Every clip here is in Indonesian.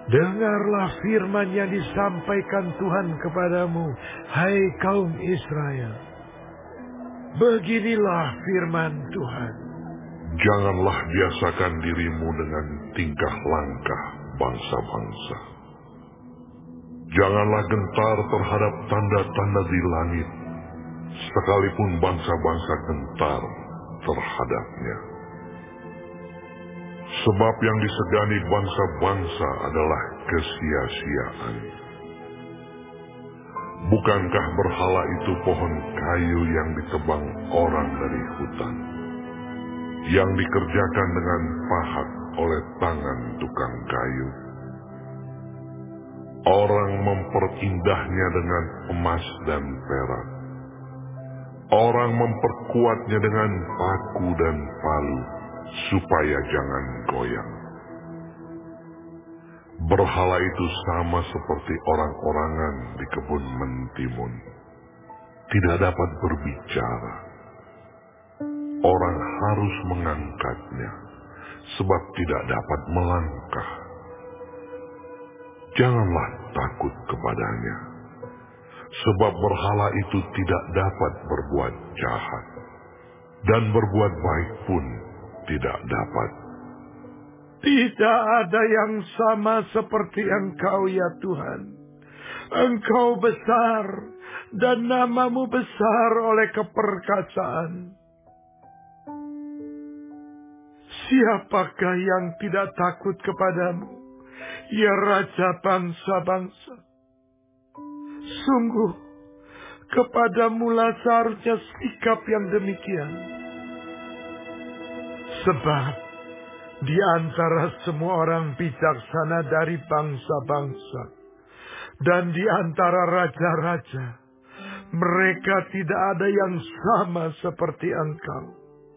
Dengarlah firman yang disampaikan Tuhan kepadamu, hai kaum Israel. Beginilah firman Tuhan. Janganlah biasakan dirimu dengan tingkah langkah bangsa-bangsa. Janganlah gentar terhadap tanda-tanda di langit, sekalipun bangsa-bangsa gentar terhadapnya. Sebab yang disegani bangsa-bangsa adalah kesia-siaan. Bukankah berhala itu pohon kayu yang ditebang orang dari hutan, yang dikerjakan dengan pahat oleh tangan tukang kayu? Orang memperindahnya dengan emas dan perak. Orang memperkuatnya dengan paku dan palu, supaya jangan goyang. Berhala itu sama seperti orang-orangan di kebun mentimun. Tidak dapat berbicara. Orang harus mengangkatnya, sebab tidak dapat melangkah. Janganlah takut kepadanya, sebab berhala itu tidak dapat berbuat jahat, dan berbuat baik pun tidak dapat. Tidak ada yang sama seperti Engkau ya Tuhan. Engkau besar dan namamu besar oleh keperkasaan. Siapakah yang tidak takut kepadamu, ya Raja bangsa-bangsa? Sungguh, kepadamulah seharusnya sikap yang demikian. Sebab di antara semua orang bijaksana dari bangsa-bangsa dan di antara raja-raja, mereka tidak ada yang sama seperti Engkau.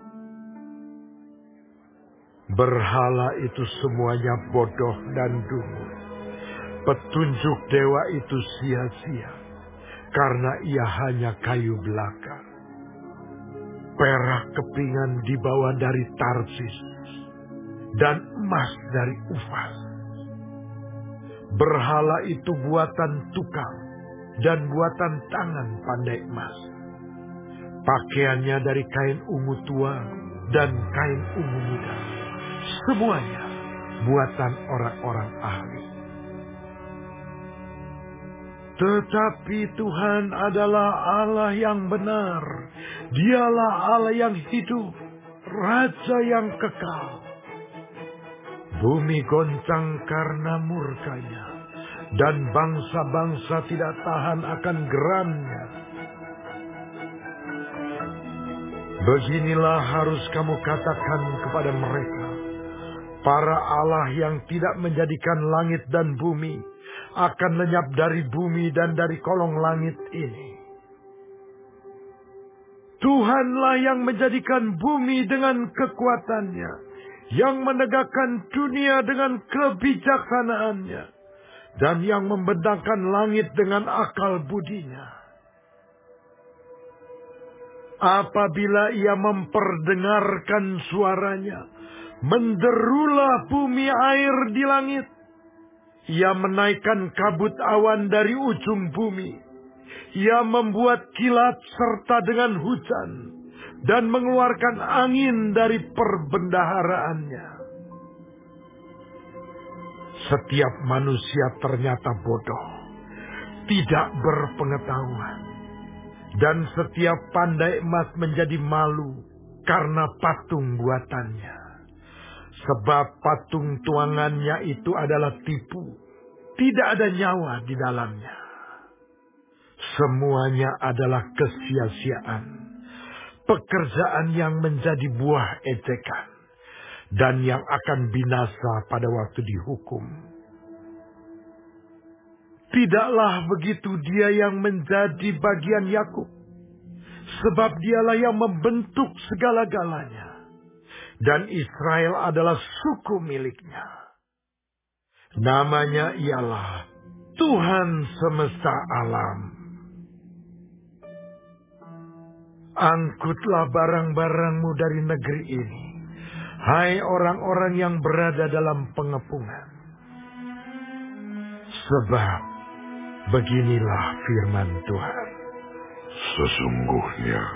Berhala itu semuanya bodoh dan dungu. Petunjuk dewa itu sia-sia, karena ia hanya kayu belaka. Perak kepingan dibawa dari Tarsis, dan emas dari Ufas. Berhala itu buatan tukang dan buatan tangan pandai emas. Pakaiannya dari kain ungu tua dan kain ungu muda. Semuanya buatan orang-orang ahli. Tetapi Tuhan adalah Allah yang benar. Dialah Allah yang hidup, Raja yang kekal. Bumi goncang karena murkanya, dan bangsa-bangsa tidak tahan akan geramnya. Beginilah harus kamu katakan kepada mereka, para Allah yang tidak menjadikan langit dan bumi akan lenyap dari bumi dan dari kolong langit ini. Tuhanlah yang menjadikan bumi dengan kekuatannya, yang menegakkan dunia dengan kebijaksanaannya, dan yang membentangkan langit dengan akal budinya. Apabila ia memperdengarkan suaranya, menderulah bumi air di langit. Ia menaikkan kabut awan dari ujung bumi. Ia membuat kilat serta dengan hujan, dan mengeluarkan angin dari perbendaharaannya. Setiap manusia ternyata bodoh, tidak berpengetahuan. Dan setiap pandai emas menjadi malu karena patung buatannya. Sebab patung tuangannya itu adalah tipu, tidak ada nyawa di dalamnya. Semuanya adalah kesia-siaan, pekerjaan yang menjadi buah ejekan, dan yang akan binasa pada waktu dihukum. Tidaklah begitu dia yang menjadi bagian Yakub, sebab dialah yang membentuk segala-galanya, dan Israel adalah suku miliknya. Namanya ialah Tuhan semesta alam. Angkutlah barang-barangmu dari negeri ini, hai orang-orang yang berada dalam pengepungan. Sebab beginilah firman Tuhan. Sesungguhnya,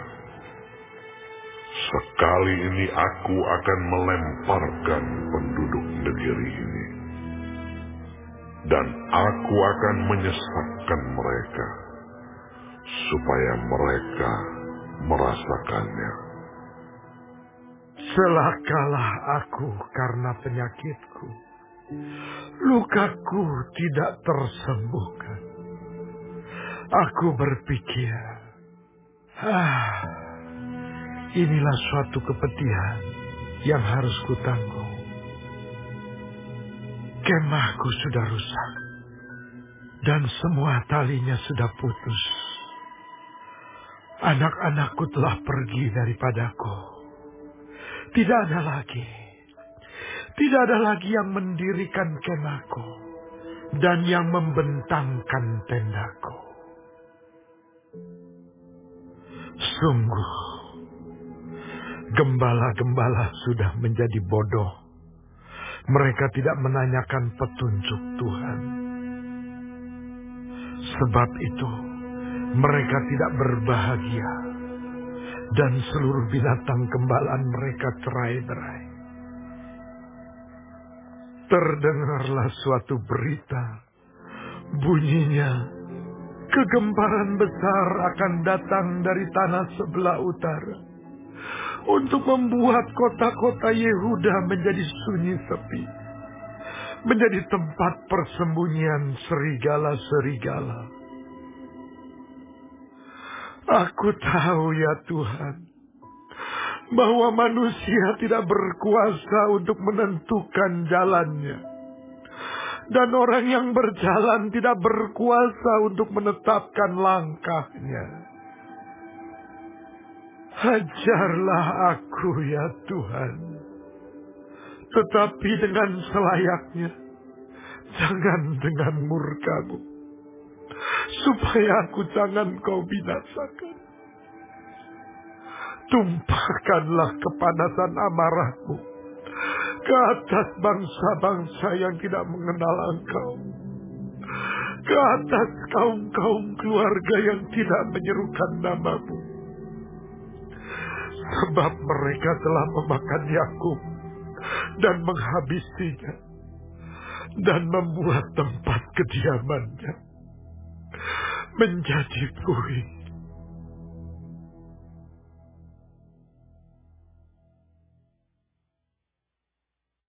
sekali ini aku akan melemparkan penduduk negeri ini, dan aku akan menyesatkan mereka, supaya mereka merasakannya. Celakalah aku karena penyakitku. Lukaku tidak tersembuhkan. Aku berpikir, inilah suatu kepedihan yang harus kutanggung. Kemahku sudah rusak, dan semua talinya sudah putus. Anak-anakku telah pergi daripadaku. Tidak ada lagi yang mendirikan kemahku dan yang membentangkan tendaku. Sungguh, gembala-gembala sudah menjadi bodoh. Mereka tidak menanyakan petunjuk Tuhan. Sebab itu, mereka tidak berbahagia, dan seluruh binatang gembalaan mereka cerai-berai. Terdengarlah suatu berita, bunyinya, kegemparan besar akan datang dari tanah sebelah utara untuk membuat kota-kota Yehuda menjadi sunyi sepi, menjadi tempat persembunyian serigala-serigala. Aku tahu ya Tuhan, bahwa manusia tidak berkuasa untuk menentukan jalannya, dan orang yang berjalan tidak berkuasa untuk menetapkan langkahnya. Ajarlah aku ya Tuhan, tetapi dengan selayaknya, jangan dengan murka-Mu, supaya aku jangan Kau binasakan. Tumpahkanlah kepanasan amarah-Mu ke atas bangsa-bangsa yang tidak mengenal Engkau, ke atas kaum-kaum keluarga yang tidak menyerukan nama-Mu. Sebab mereka telah memakan Yakub dan menghabisinya, dan membuat tempat kediamannya menjadi buih.